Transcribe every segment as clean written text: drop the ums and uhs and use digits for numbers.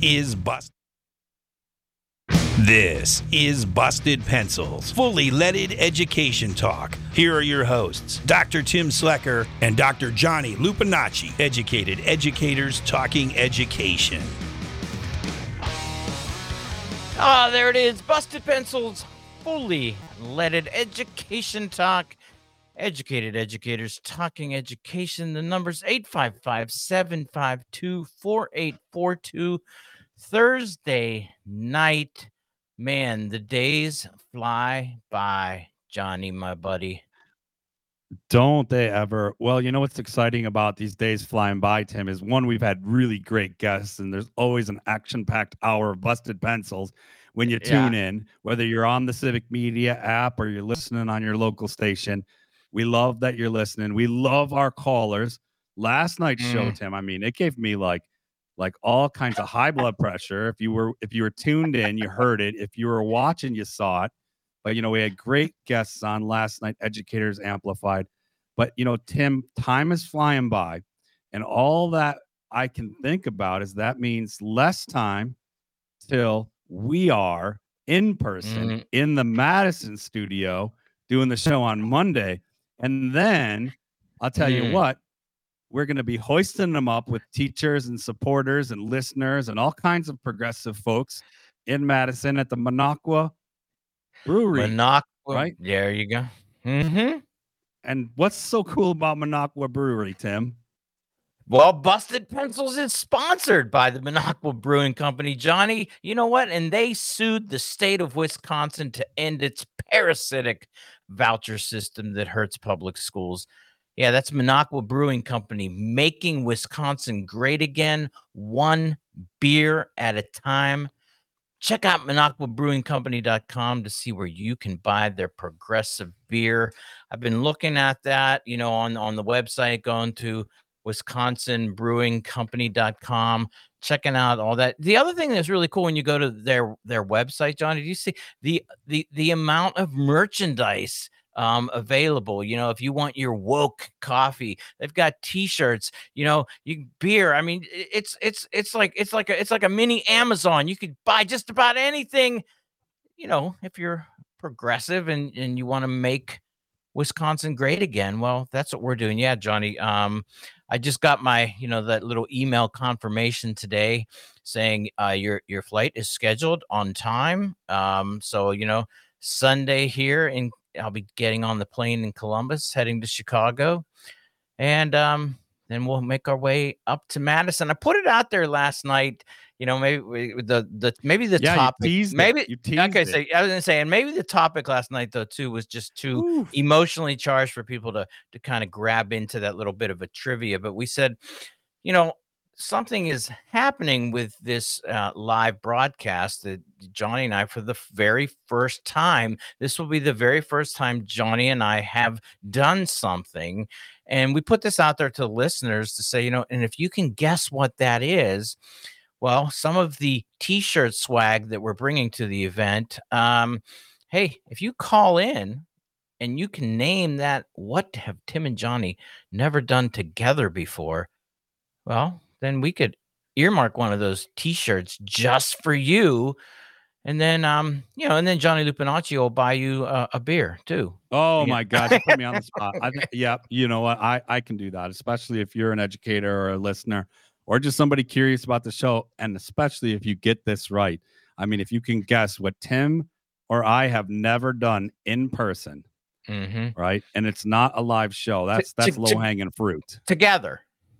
is Busted Pencils, fully leaded education talk. Here are your hosts, Dr. Tim Slecker and Dr. Johnny Lupinacci, educated educators talking education. There it is, Busted Pencils, fully leaded education talk. Educated educators talking education. The number's 855-752-4842. Thursday night. Man, the days fly by, Johnny, my buddy. Don't they ever? Well, you know what's exciting about these days flying by, Tim, is one, we've had really great guests, and there's always an action-packed hour of Busted Pencils when you tune in, whether you're on the Civic Media app or you're listening on your local station. We love that you're listening. We love our callers. Last night's show, Tim, I mean, it gave me like all kinds of high blood pressure. If you were tuned in, you heard it. If you were watching, you saw it. But, you know, we had great guests on last night, Educators Amplified. But, you know, Tim, time is flying by. And all that I can think about is that means less time till we are in person in the Madison studio doing the show on Monday. And then I'll tell you what, we're going to be hoisting them up with teachers and supporters and listeners and all kinds of progressive folks in Madison at the Minocqua Brewery. Right? There you go. Mm-hmm. And what's so cool about Minocqua Brewery, Tim? Well, Busted Pencils is sponsored by the Minocqua Brewing Company, Johnny. You know what? And they sued the state of Wisconsin to end its parasitic voucher system that hurts public schools. Yeah, that's Minocqua Brewing Company, making Wisconsin great again, one beer at a time. Check out MinocquaBrewingCompany.com to see where you can buy their progressive beer. I've been looking at that, you know, on the website, going to WisconsinBrewingCompany.com, checking out all that. The other thing that's really cool when you go to their website, Johnny, do you see the amount of merchandise available? You know, if you want your woke coffee, they've got t-shirts, you know, beer. I mean, it's like a mini Amazon. You could buy just about anything, you know, if you're progressive and you want to make Wisconsin great again. Well, that's what we're doing. Yeah, Johnny. I just got my, you know, that little email confirmation today saying your flight is scheduled on time. So, you know, Sunday here I'll be getting on the plane in Columbus, heading to Chicago, and then we'll make our way up to Madison. I put it out there last night. You know, maybe the topic. You teased it. So I was gonna say, and maybe the topic last night though too was just too emotionally charged for people to kind of grab into that little bit of a trivia. But we said, you know, something is happening with this live broadcast that Johnny and I, for the very first time, this will be the very first time Johnny and I have done something. And we put this out there to listeners to say, you know, and if you can guess what that is, well, some of the t-shirt swag that we're bringing to the event, hey, if you call in and you can name that, what have Tim and Johnny never done together before? Well, then we could earmark one of those t-shirts just for you. And then, you know, and then Johnny Lupinacci will buy you a beer too. Oh my God, you put me on the spot. Yeah, you know what? I can do that, especially if you're an educator or a listener or just somebody curious about the show. And especially if you get this right. I mean, if you can guess what Tim or I have never done in person, right? And it's not a live show. That's low-hanging fruit. Together.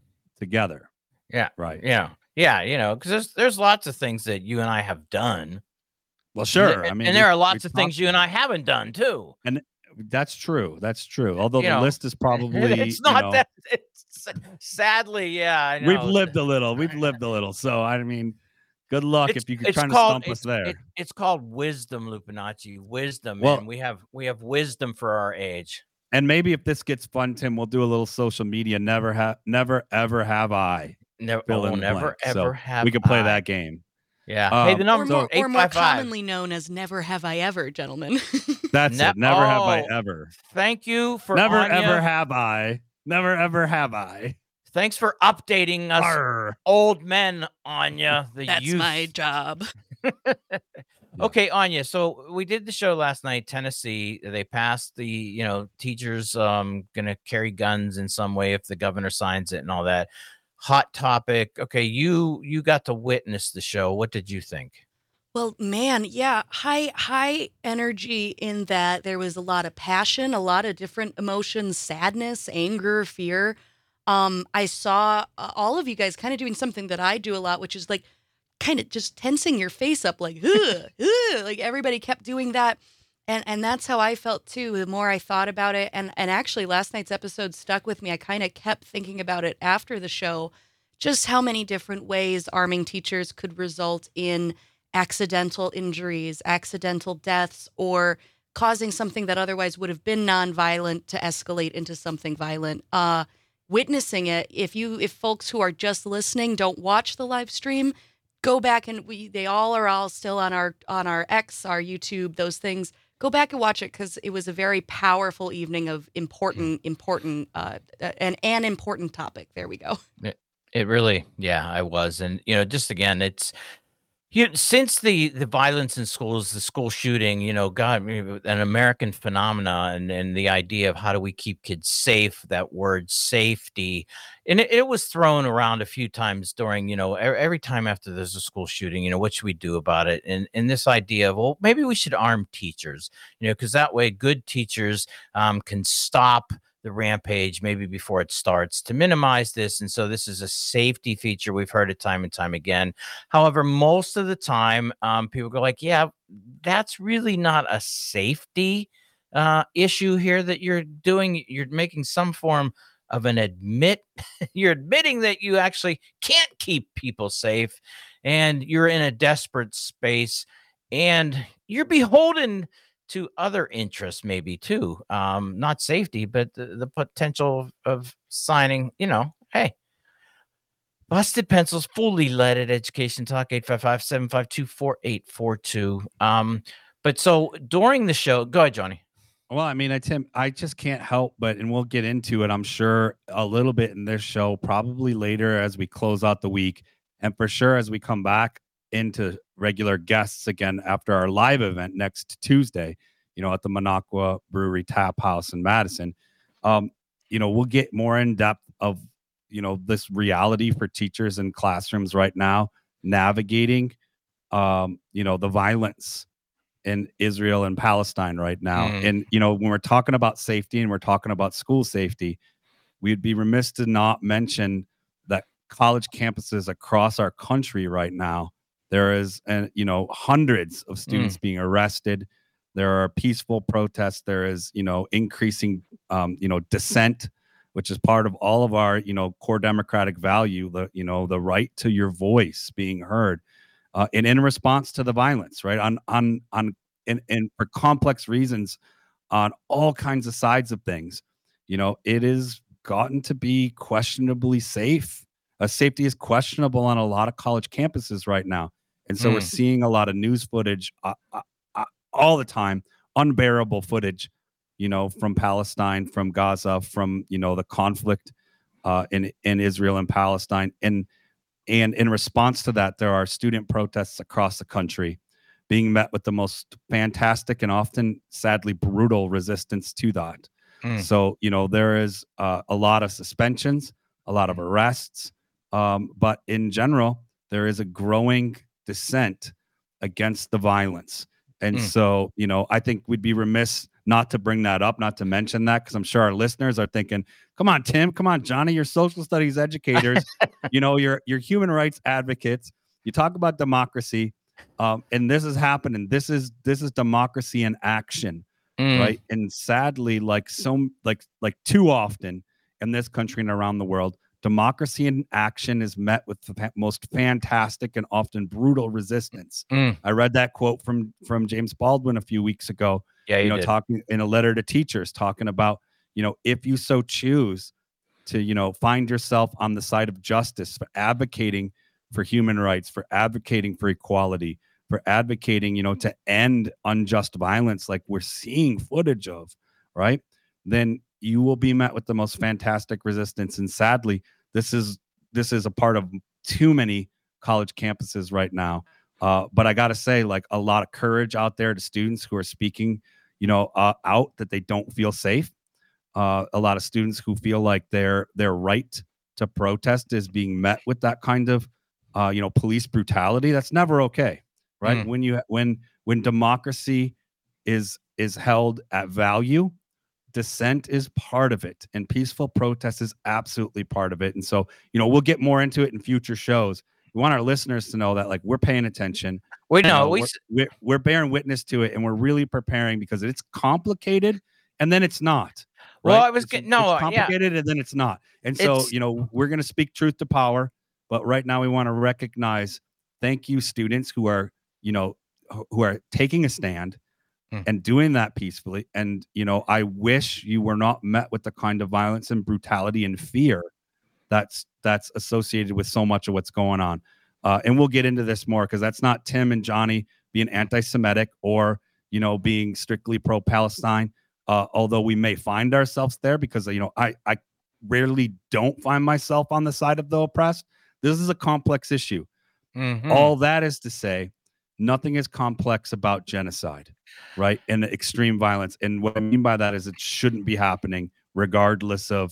Yeah. Right. Yeah. Yeah. You know, because there's lots of things that you and I have done. Well, sure. I mean, and there are lots of things you and I haven't done too. And that's true. Although the list is probably it's not that. It's, sadly, yeah. I know. We've lived a little. So I mean, good luck if you could try to stump us there. It's called wisdom, Lupinacci. Wisdom. Well, man. We have wisdom for our age. And maybe if this gets fun, Tim, we'll do a little social media. Never ever have I. Never ever have. We could play that game. Yeah. Hey, the number or more commonly known as never have I ever, gentlemen. That's it. Never have I ever. Thank you for never ever have I. Never ever have I. Thanks for updating us Arr. old men, Anya. The That's youth. my job. Okay, Anya. So we did the show last night, Tennessee. They passed the, teachers gonna carry guns in some way if the governor signs it and all that. Hot topic. Okay, you got to witness the show. What did you think? Well, man, yeah, high energy in that there was a lot of passion, a lot of different emotions, sadness, anger, fear. I saw all of you guys kind of doing something that I do a lot, which is like kind of just tensing your face up, like, ugh, ugh, like everybody kept doing that. And that's how I felt too. The more I thought about it, and actually last night's episode stuck with me. I kind of kept thinking about it after the show, just how many different ways arming teachers could result in accidental injuries, accidental deaths, or causing something that otherwise would have been nonviolent to escalate into something violent. Witnessing it, if folks who are just listening don't watch the live stream, go back and they all are all still on our X, our YouTube, those things. Go back and watch it because it was a very powerful evening of important an important topic. There we go. It really, yeah, I was, and just again, it's. Since the violence in schools, the school shooting, God, an American phenomena, and the idea of how do we keep kids safe, that word safety, and it was thrown around a few times during, every time after there's a school shooting, what should we do about it? And this idea of, well, maybe we should arm teachers, because that way good teachers can stop the rampage maybe before it starts to minimize this. And so this is a safety feature. We've heard it time and time again. However, most of the time, people go like, yeah, that's really not a safety issue here that you're doing. You're making some form of you're admitting that you actually can't keep people safe and you're in a desperate space and you're beholden to other interests maybe too, not safety, but the potential of signing, hey, Busted Pencils, fully leaded Education Talk, 855-752-4842. But so during the show, go ahead, Johnny. Well, I mean, Tim, I just can't help but, and we'll get into it, I'm sure, a little bit in this show, probably later as we close out the week, and for sure as we come back into regular guests again after our live event next Tuesday, at the Minocqua Brewery Tap House in Madison. We'll get more in depth of, this reality for teachers in classrooms right now, navigating, the violence in Israel and Palestine right now. And, when we're talking about safety and we're talking about school safety, we'd be remiss to not mention that college campuses across our country right now, there is, hundreds of students being arrested. There are peaceful protests. There is, increasing, dissent, which is part of all of our, core democratic value, the right to your voice being heard, and in response to the violence, right? And for complex reasons on all kinds of sides of things, it has gotten to be questionably safe. Safety is questionable on a lot of college campuses right now. And so we're seeing a lot of news footage all the time, unbearable footage, from Palestine, from Gaza, from, the conflict in Israel and Palestine. And in response to that, there are student protests across the country being met with the most fantastic and often, sadly, brutal resistance to that. So, there is a lot of suspensions, a lot of arrests, but in general, there is a growing dissent against the violence. And so, I think we'd be remiss not to bring that up, not to mention that, because I'm sure our listeners are thinking, come on, Tim, come on, Johnny, you're social studies educators, you're human rights advocates. You talk about democracy, and this is happening. This is democracy in action, right? And sadly, like too often in this country and around the world, democracy in action is met with the most fantastic and often brutal resistance. I read that quote from James Baldwin a few weeks ago. Yeah, talking in a letter to teachers, talking about, if you so choose to, find yourself on the side of justice, for advocating for human rights, for advocating for equality, for advocating, to end unjust violence like we're seeing footage of, right? Then you will be met with the most fantastic resistance. And sadly, This is a part of too many college campuses right now. But I got to say, like, a lot of courage out there to students who are speaking, out that they don't feel safe. A lot of students who feel like their right to protest is being met with that kind of, police brutality. That's never okay, right? When democracy is held at value, dissent is part of it, and peaceful protest is absolutely part of it. And so, we'll get more into it in future shows. We want our listeners to know that, like, we're paying attention. We know we're bearing witness to it, and we're really preparing, because it's complicated, and then it's not. Right? Well, I was it's getting no, complicated, and then it's not. And so, we're going to speak truth to power. But right now, we want to recognize, thank you, students who are, who are taking a stand and doing that peacefully. And, I wish you were not met with the kind of violence and brutality and fear that's associated with so much of what's going on. And we'll get into this more, because that's not Tim and Johnny being anti-Semitic or, being strictly pro-Palestine. Although we may find ourselves there, because, I rarely don't find myself on the side of the oppressed. This is a complex issue. All that is to say, nothing is complex about genocide, right? And extreme violence. And what I mean by that is it shouldn't be happening, regardless of,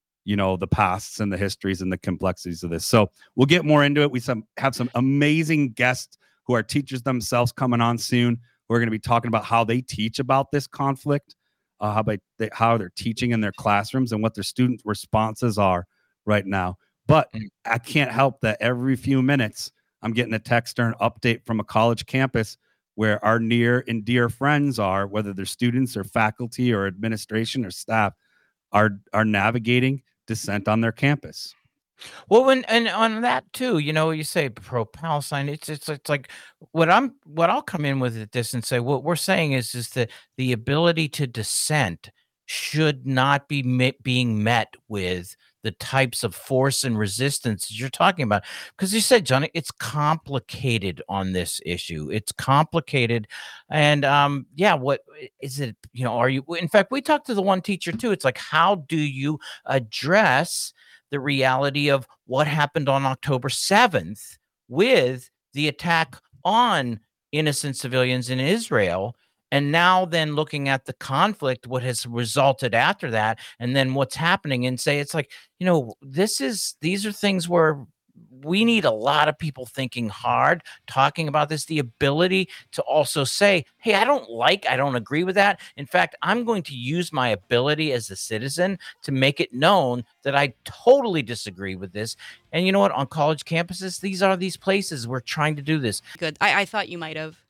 the pasts and the histories and the complexities of this. So we'll get more into it. We have some amazing guests who are teachers themselves coming on soon. We're going to be talking about how they teach about this conflict, how they're teaching in their classrooms, and what their student responses are right now. But I can't help that every few minutes I'm getting a text or an update from a college campus where our near and dear friends are, whether they're students or faculty or administration or staff, are navigating dissent on their campus. Well, and on that too, you say pro-Palestine. It's like what I'll come in with this and say, what we're saying is that the ability to dissent should not be being met with the types of force and resistance that you're talking about. Because you said, Johnny, it's complicated on this issue. It's complicated. And what is it? Are you, in fact, we talked to the one teacher too. It's like, how do you address the reality of what happened on October 7th with the attack on innocent civilians in Israel? And now then looking at the conflict, what has resulted after that, and then what's happening, and say, it's like, these are things where we need a lot of people thinking hard, talking about this, the ability to also say, hey, I don't agree with that. In fact, I'm going to use my ability as a citizen to make it known that I totally disagree with this. And you know what? On college campuses, these are these places we're trying to do this. Good. I thought you might have.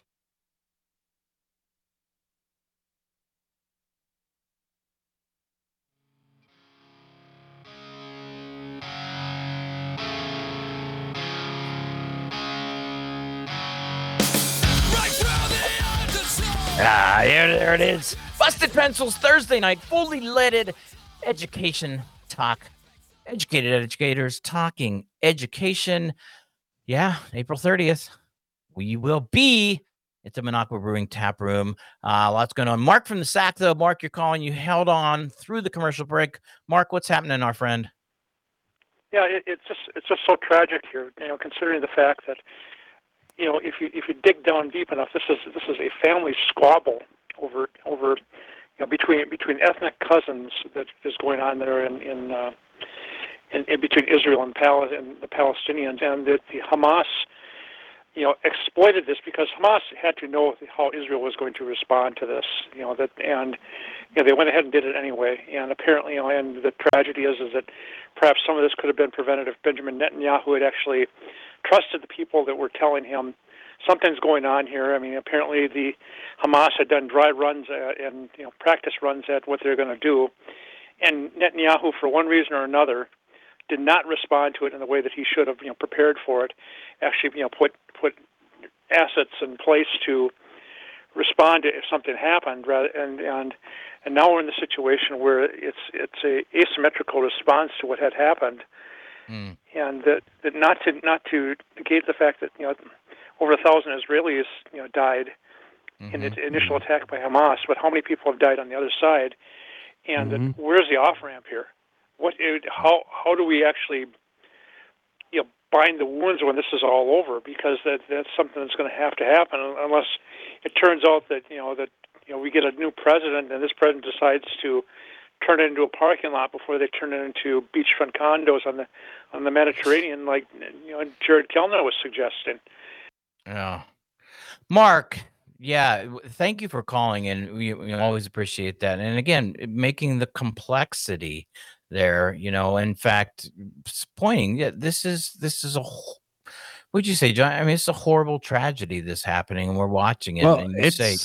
There it is. Busted Pencils Thursday night, fully leaded education talk. Educated educators talking education. Yeah, April 30th. We will be at the Minocqua Brewing Tap Room. Lots going on. Mark from the SAC, though. Mark, you're calling. You held on through the commercial break. Mark, what's happening, our friend? Yeah, it's just so tragic here, considering the fact that, if you dig down deep enough, this is a family squabble over between ethnic cousins that is going on there in between Israel and the Palestinians, and that the Hamas exploited this because Hamas had to know how Israel was going to respond to this. They went ahead and did it anyway. And apparently, and the tragedy is that perhaps some of this could have been prevented if Benjamin Netanyahu had actually trusted the people that were telling him something's going on here. I mean, apparently the Hamas had done dry runs and practice runs at what they're going to do, and Netanyahu, for one reason or another, did not respond to it in the way that he should have, prepared for it. Actually, put assets in place to respond to if something happened. And now we're in the situation where it's a asymmetrical response to what had happened, and that not to negate the fact that over 1,000 Israelis died in the initial attack by Hamas, but how many people have died on the other side? And where's the off ramp here? How do we actually bind the wounds when this is all over, because that's something that's going to happen unless it turns out that we get a new president and this president decides to turn it into a parking lot before they turn it into beachfront condos on the Mediterranean, like Jared Kellner was suggesting. Yeah, Mark. Yeah, thank you for calling in. We always appreciate that. And again, making the complexity there, in fact, pointing, this is a what'd you say, John? I mean, it's a horrible tragedy this happening, and we're watching it. Well, And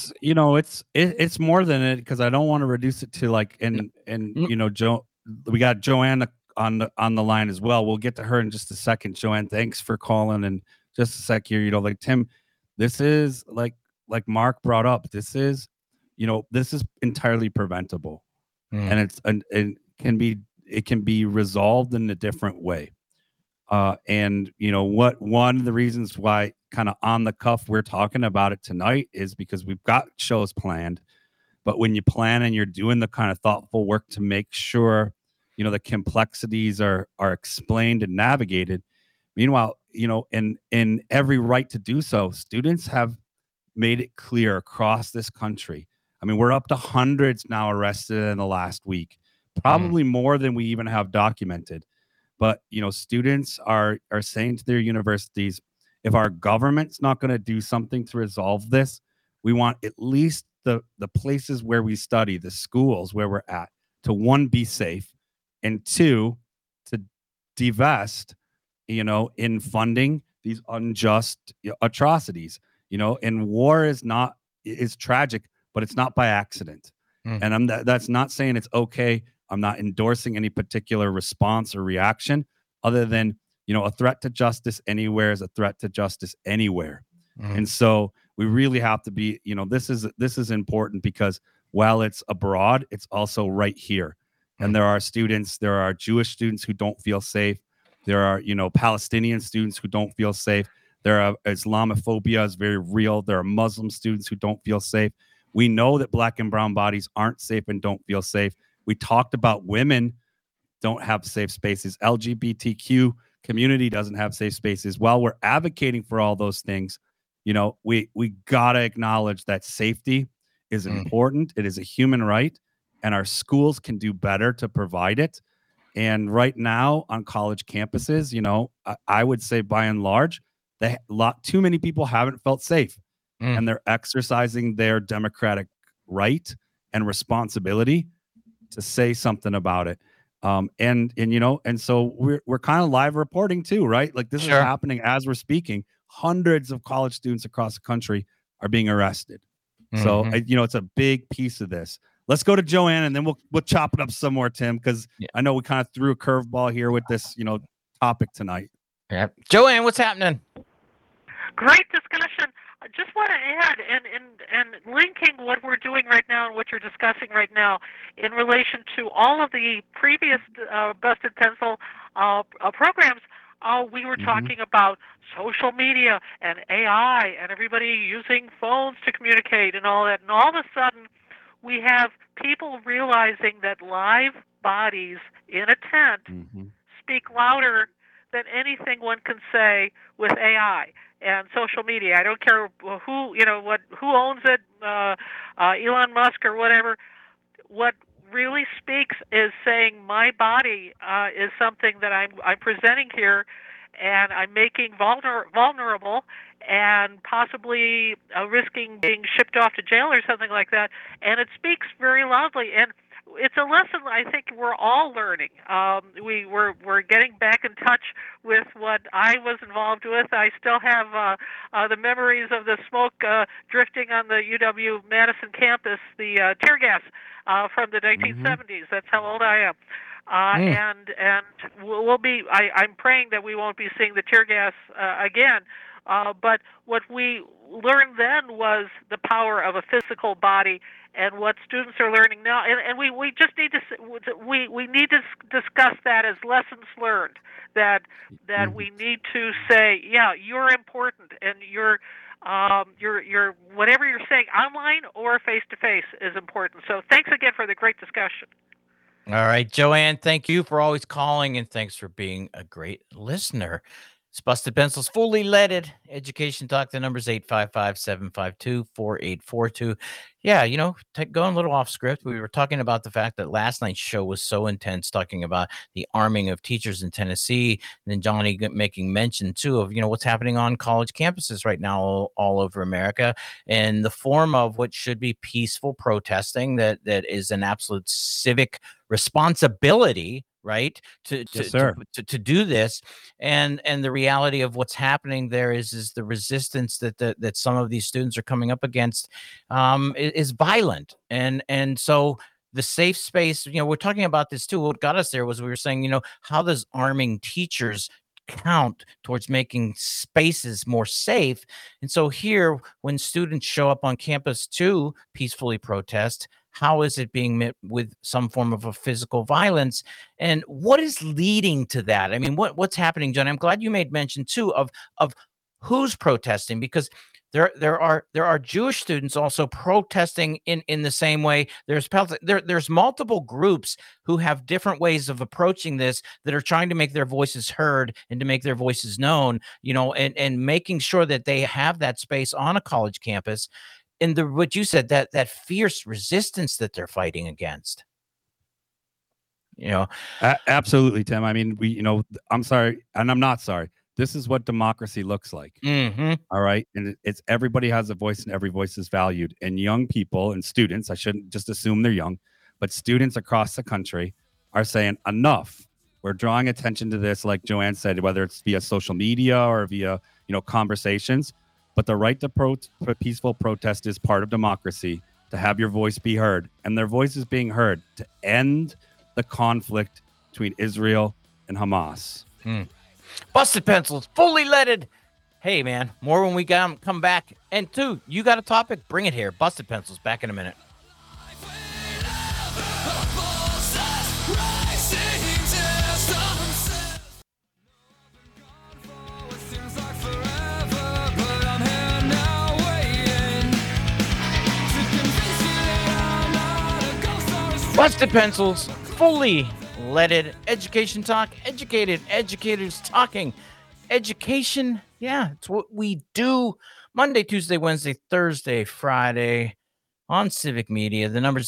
it's more than it, because I don't want to reduce it to like Joe. We got Joanne on the line as well. We'll get to her in just a second. Joanne, thanks for calling. And just a sec here, like Tim, this is like Mark brought up. This is entirely preventable, and it can be resolved in a different way. And one of the reasons why kind of on the cuff we're talking about it tonight is because we've got shows planned, but when you plan and you're doing the kind of thoughtful work to make sure the complexities are explained and navigated, meanwhile in every right to do so, students have made it clear across this country. I mean, we're up to hundreds now arrested in the last week, probably more than we even have documented. But, students are saying to their universities, if our government's not going to do something to resolve this, we want at least the places where we study, the schools where we're at, to one, be safe, and two, to divest, in funding these unjust atrocities. And war is tragic, but it's not by accident. And that's not saying it's okay. I'm not endorsing any particular response or reaction, other than, a threat to justice anywhere is a threat to justice anywhere. And so we really have to be, this is important, because while it's abroad, it's also right here. And there are Jewish students who don't feel safe. There are, Palestinian students who don't feel safe. There are Islamophobia is very real. There are Muslim students who don't feel safe. We know that Black and brown bodies aren't safe and don't feel safe. We talked about women don't have safe spaces. LGBTQ community doesn't have safe spaces. While we're advocating for all those things, we got to acknowledge that safety is important. It is a human right, and our schools can do better to provide it. And right now on college campuses, I would say by and large, too many people haven't felt safe, and they're exercising their democratic right and responsibility to say something about it. And so we're kind of live reporting too, right? Like this is happening as we're speaking. Hundreds of college students across the country are being arrested. So, it's a big piece of this. Let's go to Joanne, and then we'll chop it up some more, Tim, because I know we kind of threw a curveball here with this, topic tonight. Yeah. Joanne, what's happening? Great discussion. I just want to add, and linking what we're doing right now and what you're discussing right now in relation to all of the previous Busted Pencil programs, we were talking about social media and AI and everybody using phones to communicate and all that. And all of a sudden, we have people realizing that live bodies in a tent speak louder than anything one can say with AI and social media. I don't care who owns it, Elon Musk or whatever. What really speaks is saying my body is something that I'm presenting here, and I'm making vulnerable and possibly risking being shipped off to jail or something like that. And it speaks very loudly. And it's a lesson I think we're all learning. We're getting back in touch with what I was involved with. I still have the memories of the smoke drifting on the UW-Madison campus, the tear gas from the 1970s. That's how old I am. And we'll be. I'm praying that we won't be seeing the tear gas again. But what we learned then was the power of a physical body, and what students are learning now. And we just need to we need to discuss that as lessons learned. That we need to say, yeah, you're important, and you're whatever you're saying online or face to face is important. So thanks again for the great discussion. All right, Joanne, thank you for always calling and thanks for being a great listener. It's Busted Pencils, fully leaded education talk. The number's 855-752-4842. Yeah, going a little off script. We were talking about the fact that last night's show was so intense, talking about the arming of teachers in Tennessee. And then Johnny making mention, too, of, what's happening on college campuses right now all over America in the form of what should be peaceful protesting that is an absolute civic responsibility, right, to Yes, sir. to do this. And the reality of what's happening there is the resistance that some of these students are coming up against is violent. And so the safe space, we're talking about this too. What got us there was we were saying, how does arming teachers count towards making spaces more safe? And so here, when students show up on campus to peacefully protest, how is it being met with some form of a physical violence? And what is leading to that? I mean, what's happening, John? I'm glad you made mention too of who's protesting, because there are Jewish students also protesting in the same way. There's multiple groups who have different ways of approaching this, that are trying to make their voices heard and to make their voices known, and making sure that they have that space on a college campus. And what you said, that fierce resistance that they're fighting against. Absolutely, Tim. I mean, I'm sorry, and I'm not sorry. This is what democracy looks like. Mm-hmm. All right. And it's everybody has a voice and every voice is valued. And young people and students, I shouldn't just assume they're young, but students across the country are saying enough. We're drawing attention to this, like Joanne said, whether it's via social media or via, conversations. But the right to peaceful protest is part of democracy, to have your voice be heard. And their voice is being heard to end the conflict between Israel and Hamas. Busted Pencils, fully leaded. Hey, man, more when we come back. And two, you got a topic? Bring it here. Busted Pencils, back in a minute. Busted Pencils, fully leaded education talk, educated educators talking education. Yeah, it's what we do Monday, Tuesday, Wednesday, Thursday, Friday on Civic Media. The number is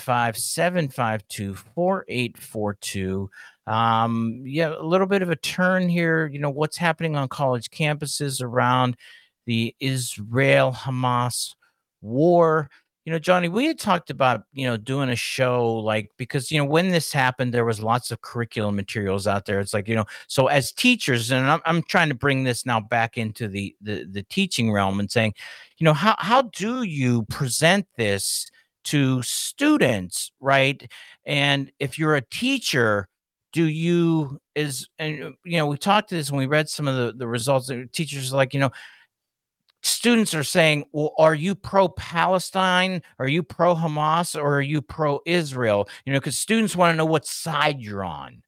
855-752-4842. Yeah, a little bit of a turn here. What's happening on college campuses around the Israel-Hamas war. Johnny, we had talked about, doing a show because, when this happened, there was lots of curriculum materials out there. It's like, so as teachers, and I'm trying to bring this now back into the teaching realm and saying, how do you present this to students, right? And if you're a teacher, we talked to this when we read some of the results. Teachers are like, students are saying, well, are you pro-Palestine? Are you pro-Hamas? Or are you pro-Israel? Because students want to know what side you're on.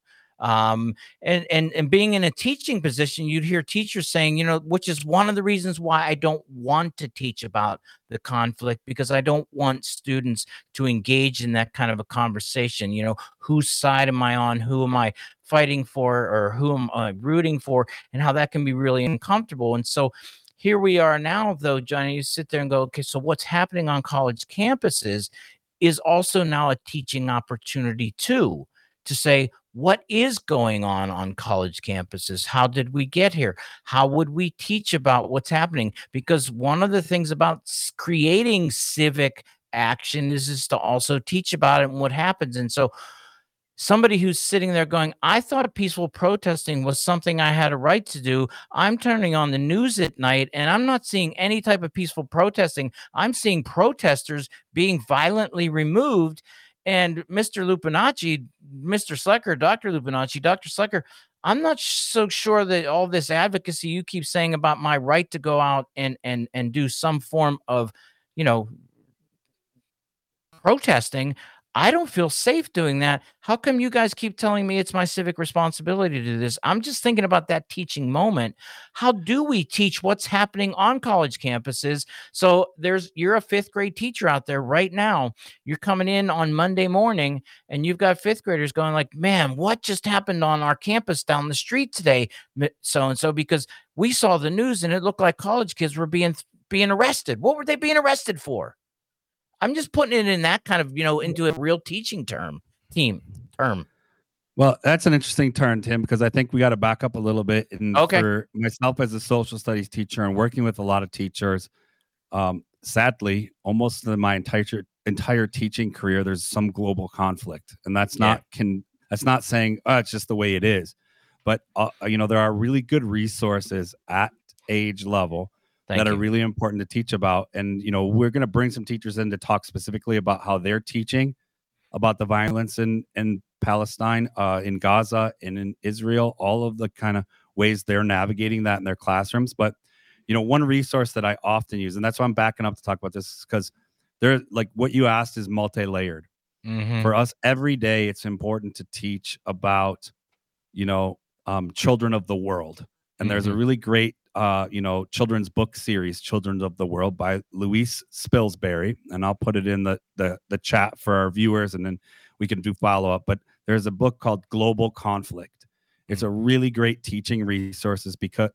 And being in a teaching position, you'd hear teachers saying, which is one of the reasons why I don't want to teach about the conflict, because I don't want students to engage in that kind of a conversation. Whose side am I on? Who am I fighting for? Or who am I rooting for? And how that can be really uncomfortable. And so here we are now, though, Johnny, you sit there and go, okay, so what's happening on college campuses is also now a teaching opportunity, too, to say, what is going on college campuses? How did we get here? How would we teach about what's happening? Because one of the things about creating civic action is to also teach about it and what happens. And so somebody who's sitting there going, I thought peaceful protesting was something I had a right to do. I'm turning on the news at night and I'm not seeing any type of peaceful protesting. I'm seeing protesters being violently removed. And Mr. Lupinacci, Mr. Slecker, Dr. Lupinacci, Dr. Slecker, I'm not so sure that all this advocacy you keep saying about my right to go out and do some form of, protesting, I don't feel safe doing that. How come you guys keep telling me it's my civic responsibility to do this? I'm just thinking about that teaching moment. How do we teach what's happening on college campuses? So you're a fifth grade teacher out there right now. You're coming in on Monday morning and you've got fifth graders going like, man, what just happened on our campus down the street today? So-and-so, because we saw the news and it looked like college kids were being arrested. What were they being arrested for? I'm just putting it in that kind of, into a real teaching term. Well, that's an interesting turn, Tim, because I think we got to back up a little bit. And Okay. for myself as a social studies teacher and working with a lot of teachers, sadly, almost in my entire teaching career, there's some global conflict, and that's not saying it's just the way it is, but there are really good resources at age level that are really important to teach about. And, we're going to bring some teachers in to talk specifically about how they're teaching about the violence in Palestine, in Gaza, and in Israel, all of the kind of ways they're navigating that in their classrooms. But, one resource that I often use, and that's why I'm backing up to talk about this, because they're like what you asked is multi-layered. Mm-hmm. For us every day, it's important to teach about, children of the world. And there's a really great children's book series, Children of the World, by Louise Spilsbury, and I'll put it in the chat for our viewers, and then we can do follow-up. But there's a book called Global Conflict. It's a really great teaching resource because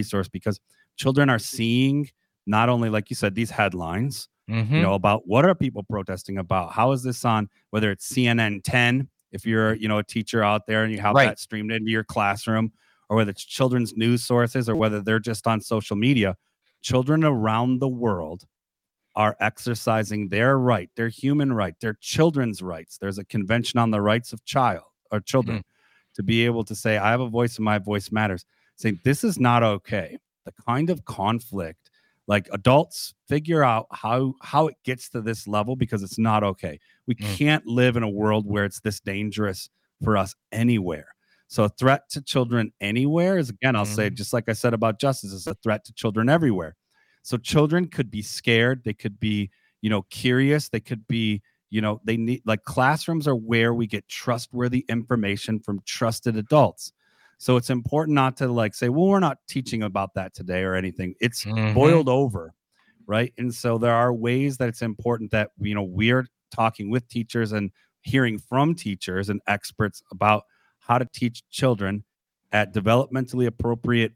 children are seeing not only, like you said, these headlines, about what are people protesting about, how is this on, whether it's CNN 10, if you're a teacher out there and you have that streamed into your classroom, or whether it's children's news sources, or whether they're just on social media. Children around the world are exercising their right, their human right, their children's rights. There's a convention on the rights of children to be able to say, I have a voice and my voice matters. Saying this is not okay. The kind of conflict, like adults figure out how it gets to this level, because it's not okay. We can't live in a world where it's this dangerous for us anywhere. So a threat to children anywhere is, again, I'll say, just like I said about justice, is a threat to children everywhere. So children could be scared. They could be, curious. They could be, they need, like, classrooms are where we get trustworthy information from trusted adults. So it's important not to say, well, we're not teaching about that today or anything. It's boiled over, right? And so there are ways that it's important that, we're talking with teachers and hearing from teachers and experts about how to teach children at developmentally appropriate,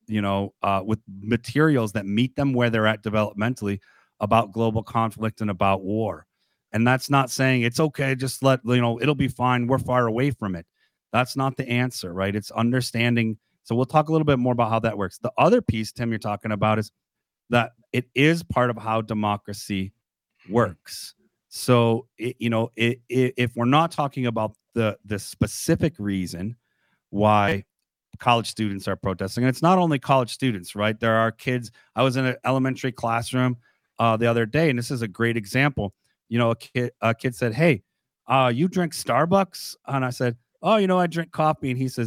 with materials that meet them where they're at developmentally, about global conflict and about war. And that's not saying it's okay, just it'll be fine, we're far away from it. That's not the answer, right? It's understanding. So we'll talk a little bit more about how that works. The other piece, Tim, you're talking about is that it is part of how democracy works. So, if we're not talking about the specific reason why college students are protesting, and it's not only college students, right? There are kids. I was in an elementary classroom the other day, and this is a great example. A kid said, "Hey, you drink Starbucks?" And I said, "Oh, I drink coffee." And he says,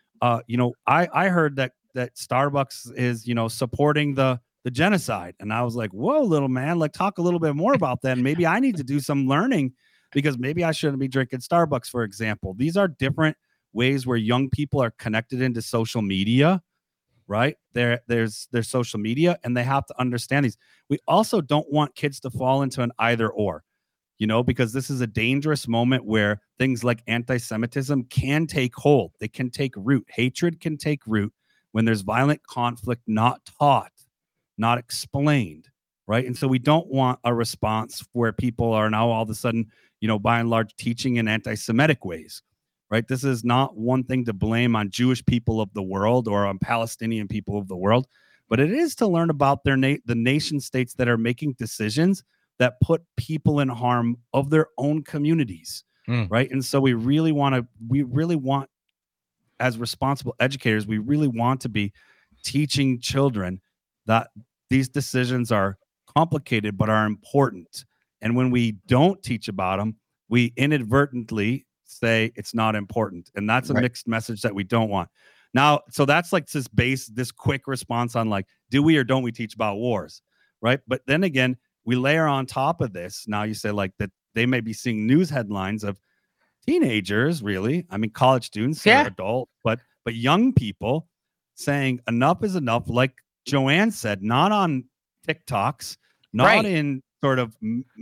I heard that Starbucks is, supporting the genocide. And I was like, whoa, little man, talk a little bit more about that. And maybe I need to do some learning, because maybe I shouldn't be drinking Starbucks, for example. These are different ways where young people are connected into social media, right? There's social media, and they have to understand these. We also don't want kids to fall into an either or, because this is a dangerous moment where things like anti-Semitism can take hold. They can take root. Hatred can take root when there's violent conflict not taught, not explained, right? And so we don't want a response where people are now all of a sudden, by and large, teaching in anti-Semitic ways, right? This is not one thing to blame on Jewish people of the world or on Palestinian people of the world, but it is to learn about the nation states that are making decisions that put people in harm of their own communities, right? And so we really want, as responsible educators, we really want to be teaching children that these decisions are complicated but are important. And when we don't teach about them, we inadvertently say it's not important. And that's a mixed message that we don't want. Now, so that's this quick response on do we or don't we teach about wars, right? But then again, we layer on top of this. Now you say that they may be seeing news headlines of teenagers, really. I mean, college students or Yeah. adult, but young people saying enough is enough. Like Joanne said, not on TikToks, not Right. in sort of,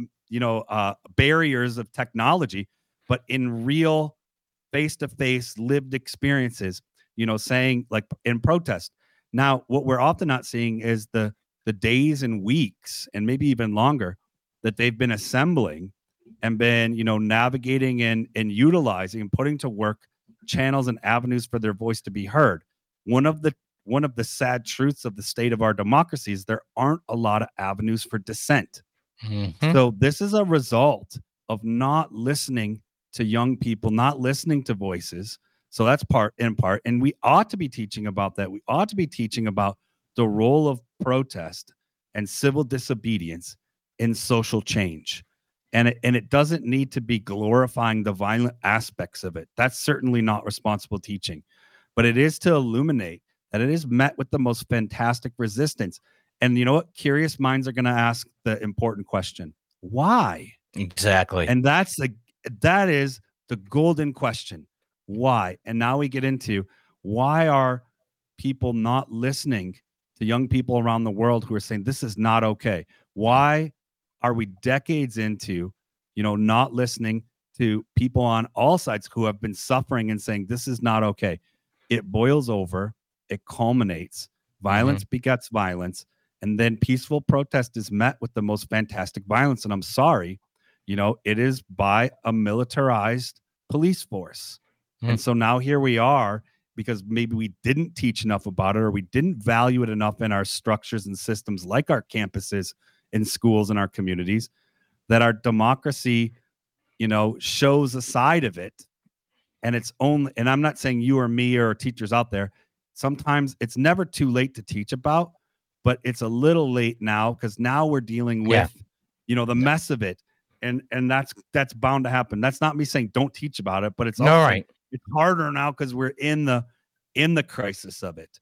barriers of technology, but in real face-to-face lived experiences, saying like in protest. Now, what we're often not seeing is the days and weeks and maybe even longer that they've been assembling and been, navigating and utilizing and putting to work channels and avenues for their voice to be heard. One of the sad truths of the state of our democracy is there aren't a lot of avenues for dissent. Mhm. So this is a result of not listening to young people, not listening to voices. So that's in part. And we ought to be teaching about that. We ought to be teaching about the role of protest and civil disobedience in social change. And it doesn't need to be glorifying the violent aspects of it. That's certainly not responsible teaching. But it is to illuminate that it is met with the most fantastic resistance. And you know what? Curious minds are going to ask the important question. Why? Exactly. And that is the golden question. Why? And now we get into why are people not listening to young people around the world who are saying this is not okay? Why are we decades into, not listening to people on all sides who have been suffering and saying this is not okay? It boils over, it culminates, violence begets violence, and then peaceful protest is met with the most fantastic violence. And I'm sorry, it is by a militarized police force. And so now here we are, because maybe we didn't teach enough about it, or we didn't value it enough in our structures and systems like our campuses in schools and our communities, that our democracy, shows a side of it. And and I'm not saying you or me or teachers out there, sometimes it's never too late to teach about, but it's a little late now, because now we're dealing with, the mess of it. And that's bound to happen. That's not me saying don't teach about it, but it's also right. It's harder now because we're in the crisis of it.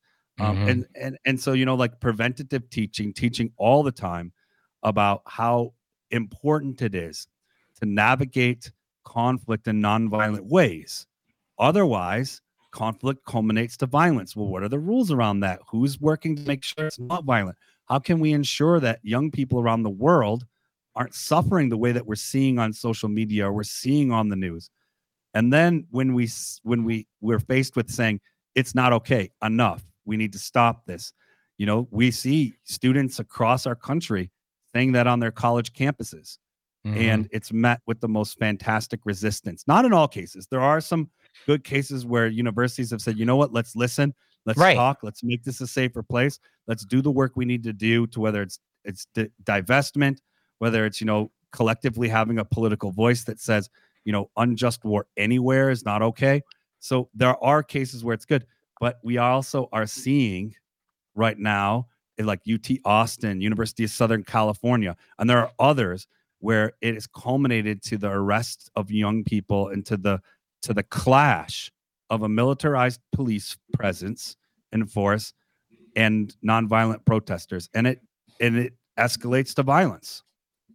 And so, like preventative teaching all the time about how important it is to navigate conflict in nonviolent ways. Otherwise, conflict culminates to violence. Well, what are the rules around that? Who's working to make sure it's not violent? How can we ensure that young people around the world aren't suffering the way that we're seeing on social media or we're seeing on the news? And then when we're faced with saying it's not okay, enough, we need to stop this. We see students across our country saying that on their college campuses, and it's met with the most fantastic resistance. Not in all cases. There are some good cases where universities have said, you know what, let's listen, let's talk, let's make this a safer place. Let's do the work we need to do, to whether it's divestment, whether it's, collectively having a political voice that says, unjust war anywhere is not okay. So there are cases where it's good, but we also are seeing right now in like UT Austin, University of Southern California, and there are others where it is culminated to the arrest of young people and to the clash of a militarized police presence and force and nonviolent protesters, and it escalates to violence.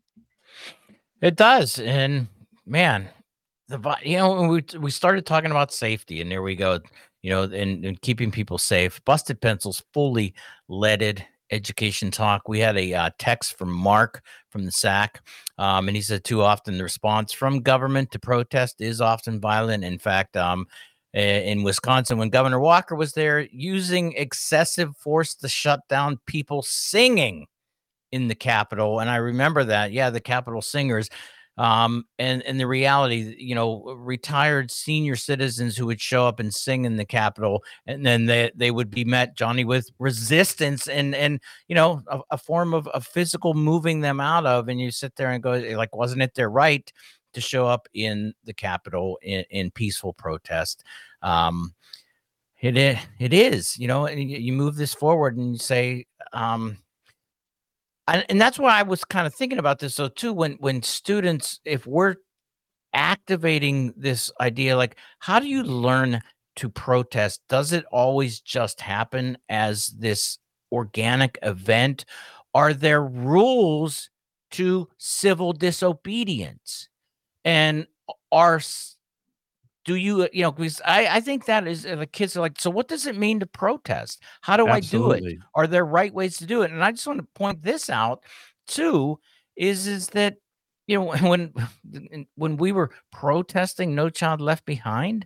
It does, and man, we started talking about safety, and there we go. And keeping people safe. Busted Pencils, fully leaded education talk. We had a text from Mark from the SAC, and he said too often the response from government to protest is often violent. In fact, in Wisconsin, when Governor Walker was there, using excessive force to shut down people singing in the Capitol. And I remember that, the Capitol singers. And the reality, retired senior citizens who would show up and sing in the Capitol, and then they would be met, Johnny, with resistance and a form of physical moving them out of. And you sit there and go, like, wasn't it their right to show up in the Capitol in peaceful protest? It is, and you move this forward and you say, and that's why I was kind of thinking about this. So too, when students, if we're activating this idea, like, how do you learn to protest? Does it always just happen as this organic event? Are there rules to civil disobedience? And do you, because I think that is, the kids are like, so what does it mean to protest? How do I do it? Absolutely. Are there right ways to do it? And I just want to point this out too, is that, when we were protesting No Child Left Behind,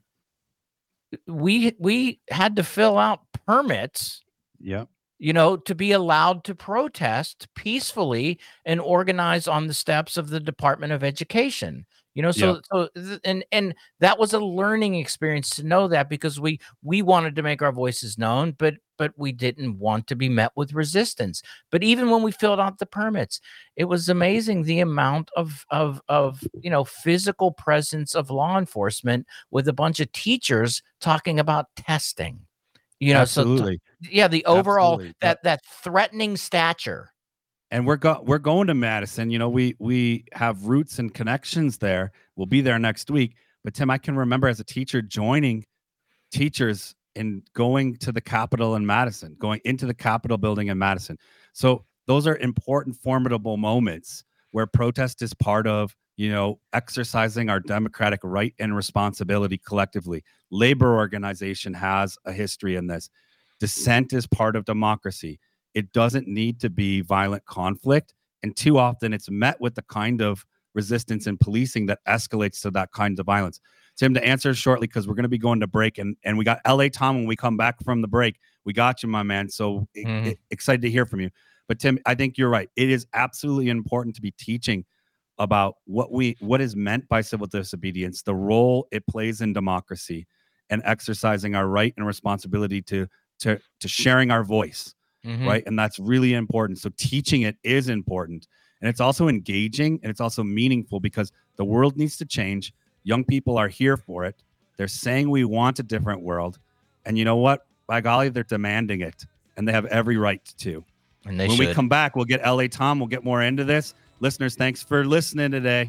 we had to fill out permits, Yep. to be allowed to protest peacefully and organize on the steps of the Department of Education. And that was a learning experience to know that, because we wanted to make our voices known, but we didn't want to be met with resistance. But even when we filled out the permits, it was amazing the amount of physical presence of law enforcement with a bunch of teachers talking about testing. Absolutely. The overall Absolutely. that threatening stature. And we're going to Madison. We have roots and connections there. We'll be there next week. But Tim, I can remember as a teacher joining teachers and going to the Capitol in Madison, going into the Capitol building in Madison. So those are important, formidable moments where protest is part of, exercising our democratic right and responsibility collectively. Labor organization has a history in this. Dissent is part of democracy. It doesn't need to be violent conflict. And too often it's met with the kind of resistance and policing that escalates to that kind of violence. Tim, to answer shortly, because we're going to be going to break, and we got LA Tom when we come back from the break. We got you, my man. So excited to hear from you. But Tim, I think you're right. It is absolutely important to be teaching about what is meant by civil disobedience, the role it plays in democracy, and exercising our right and responsibility to sharing our voice. Right. And that's really important. So teaching it is important. And it's also engaging, and it's also meaningful, because the world needs to change. Young people are here for it. They're saying we want a different world. And you know what? By golly, they're demanding it. And they have every right to. And when we come back, we'll get LA Tom. We'll get more into this. Listeners, thanks for listening today.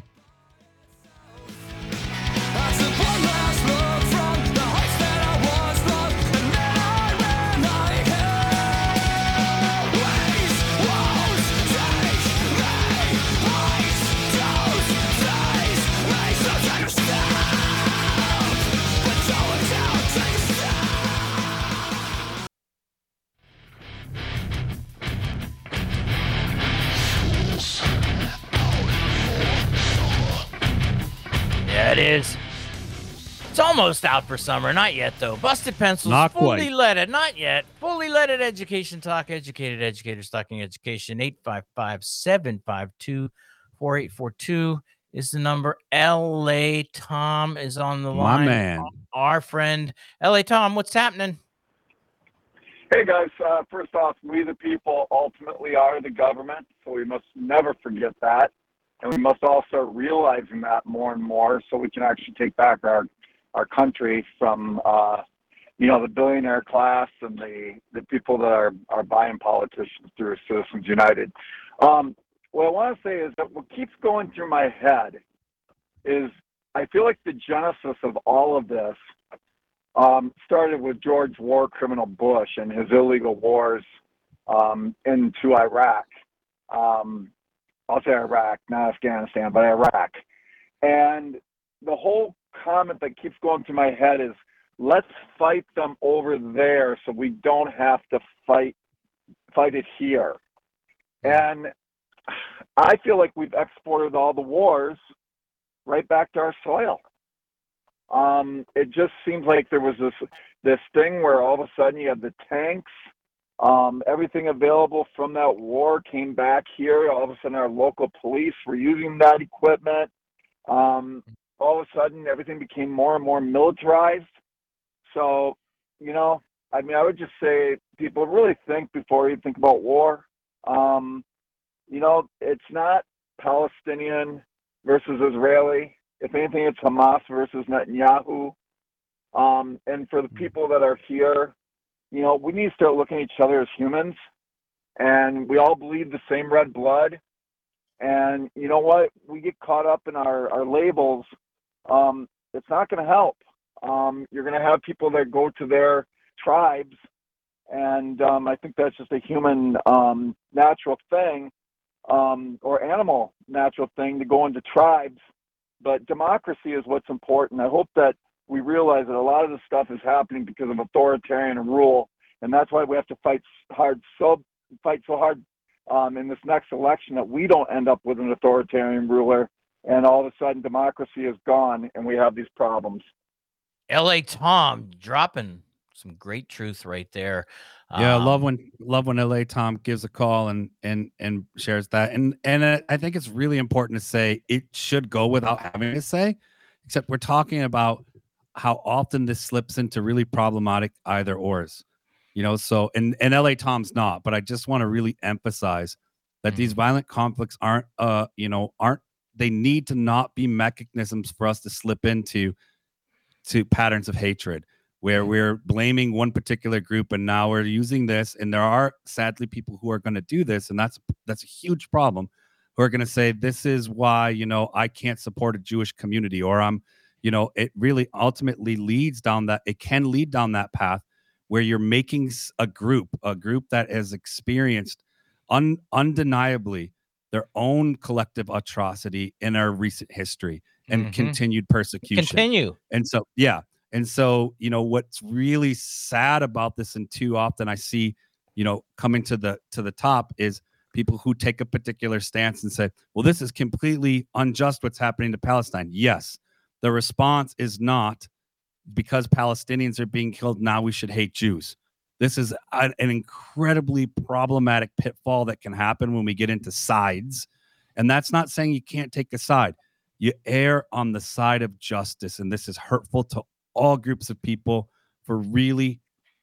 It is. It's almost out for summer. Not yet, though. Busted Pencils. Not fully quite. leaded. Not yet. Fully leaded education talk. Educated educators talking education. 855-752-4842 is the number. LA Tom is on the line. My man. Our friend. LA Tom, what's happening? Hey, guys. First off, we the people ultimately are the government, so we must never forget that. And we must all start realizing that more and more, so we can actually take back our country from, the billionaire class and the people that are buying politicians through Citizens United. What I want to say is that what keeps going through my head is I feel like the genesis of all of this started with George War Criminal Bush and his illegal wars into Iraq. I'll say Iraq, not Afghanistan, but Iraq. And the whole comment that keeps going through my head is, let's fight them over there so we don't have to fight it here. And I feel like we've exported all the wars right back to our soil. It just seems like there was this thing where all of a sudden you had the tanks, everything available from that war came back here. All of a sudden our local police were using that equipment. All of a sudden everything became more and more militarized. So, I would just say people really think before you think about war. It's not Palestinian versus Israeli. If anything, it's Hamas versus Netanyahu. And for the people that are here, we need to start looking at each other as humans, and we all bleed the same red blood. And you know what? We get caught up in our labels. It's not going to help. You're going to have people that go to their tribes, and I think that's just a human natural thing, or animal natural thing, to go into tribes but democracy is what's important. I hope that we realize that a lot of this stuff is happening because of authoritarian rule, and that's why we have to fight so hard in this next election that we don't end up with an authoritarian ruler, and all of a sudden democracy is gone, and we have these problems. L.A. Tom dropping some great truth right there. Yeah, love when LA Tom gives a call and shares that, and I think it's really important to say it should go without having to say, except we're talking about how often this slips into really problematic either ors, So and LA Tom's not, but I just want to really emphasize that these violent conflicts aren't they need to not be mechanisms for us to slip into patterns of hatred, where we're blaming one particular group and now we're using this. And there are sadly people who are going to do this. And that's a huge problem, who are going to say, this is why, I can't support a Jewish community, or it really ultimately it can lead down that path where you're making a group that has experienced undeniably their own collective atrocity in our recent history and continued persecution. And so, yeah. And so, what's really sad about this, and too often I see, coming to the top, is people who take a particular stance and say, well, this is completely unjust what's happening to Palestine. Yes, the response is not because Palestinians are being killed, now we should hate Jews. This is an incredibly problematic pitfall that can happen when we get into sides. And that's not saying you can't take a side. You err on the side of justice. And this is hurtful to all groups of people for really,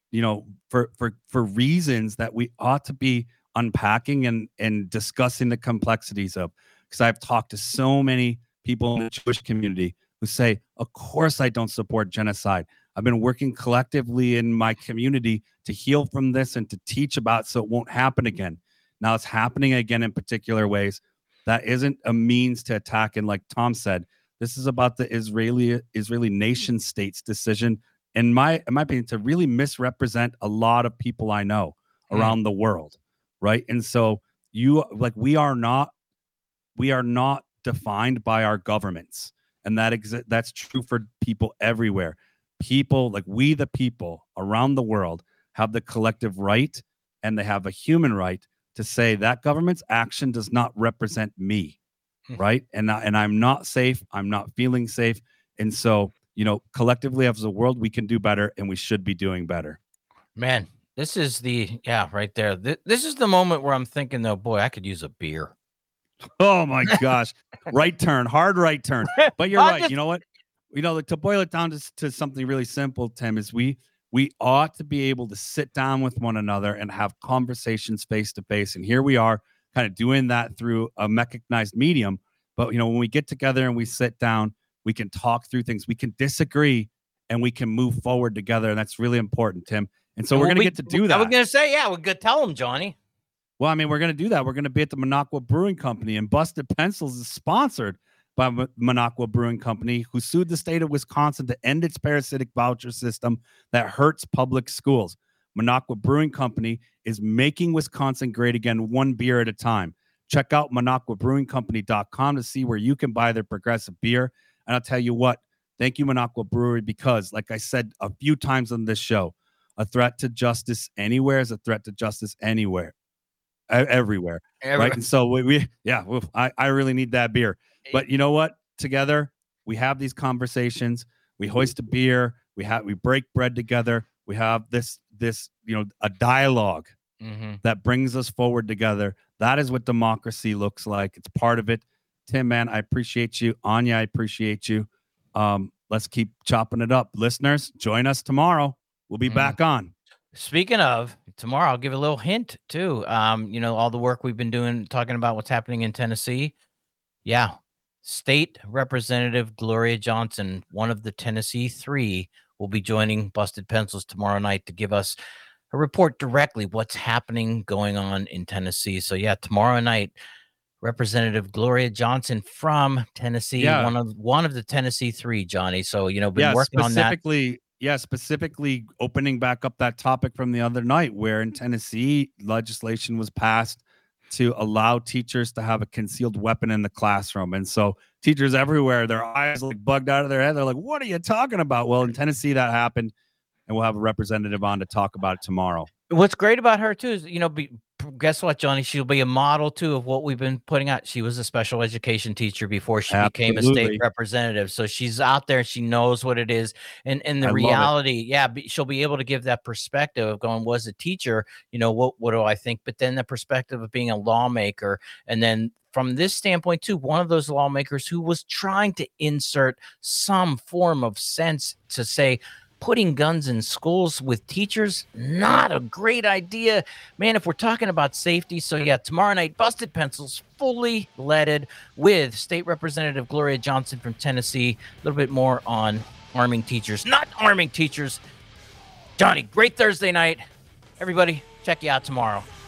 for reasons that we ought to be unpacking and discussing the complexities of. Because I've talked to so many people in the Jewish community who say, of course I don't support genocide. I've been working collectively in my community to heal from this and to teach about so it won't happen again. Now it's happening again in particular ways. That isn't a means to attack. And like Tom said, this is about the Israeli nation state's decision, in my opinion, to really misrepresent a lot of people I know around the world, right? And so we are not defined by our governments, and that's true for people everywhere. People like we, the people around the world, have the collective right, and they have a human right to say that government's action does not represent me. Right. And I'm not safe. I'm not feeling safe. And so, collectively as a world, we can do better, and we should be doing better. Man, this is right there. This is the moment where I'm thinking, though, boy, I could use a beer. Oh, my gosh. Hard right turn. But you're right. You know what? To boil it down to something really simple, Tim, is we ought to be able to sit down with one another and have conversations face to face. And here we are, kind of doing that through a mechanized medium. But, when we get together and we sit down, we can talk through things. We can disagree and we can move forward together. And that's really important, Tim. And so we're going to get to do that. I was going to say, we're going to tell them, Johnny. Well, we're going to do that. We're going to be at the Minocqua Brewing Company, and Busted Pencils is sponsored by Minocqua Brewing Company, who sued the state of Wisconsin to end its parasitic voucher system that hurts public schools. Minocqua Brewing Company is making Wisconsin great again, one beer at a time. Check out MinocquaBrewingCompany.com to see where you can buy their progressive beer. And I'll tell you what, thank you, Minocqua Brewery, because like I said a few times on this show, a threat to justice anywhere is a threat to justice anywhere, everywhere. Right. And so I really need that beer. But you know what? Together, we have these conversations. We hoist a beer. We break bread together. We have this a dialogue that brings us forward together. That is what democracy looks like. It's part of it. Tim, man, I appreciate you. Anya, I appreciate you. Let's keep chopping it up. Listeners, join us tomorrow. We'll be back on. Speaking of tomorrow, I'll give a little hint too. All the work we've been doing, talking about what's happening in Tennessee. Yeah. State Representative Gloria Johnson, one of the Tennessee 3, will be joining Busted Pencils tomorrow night to give us a report directly what's happening going on in Tennessee. So tomorrow night, Representative Gloria Johnson from Tennessee, one of the Tennessee 3, Johnny. So, been working on that. Specifically opening back up that topic from the other night, where in Tennessee legislation was passed to allow teachers to have a concealed weapon in the classroom. And so teachers everywhere, their eyes like bugged out of their head. They're like, what are you talking about? Well, in Tennessee, that happened. And we'll have a representative on to talk about it tomorrow. What's great about her too is, guess what, Johnny? She'll be a model too of what we've been putting out. She was a special education teacher before she became a state representative. So she's out there. She knows what it is. And the reality, she'll be able to give that perspective of going, was a teacher, what do I think? But then the perspective of being a lawmaker. And then from this standpoint too, one of those lawmakers who was trying to insert some form of sense to say, putting guns in schools with teachers, not a great idea. Man, if we're talking about safety. So yeah, tomorrow night, Busted Pencils, fully leaded with State Representative Gloria Johnson from Tennessee. A little bit more on arming teachers, not arming teachers. Johnny, great Thursday night. Everybody, check you out tomorrow.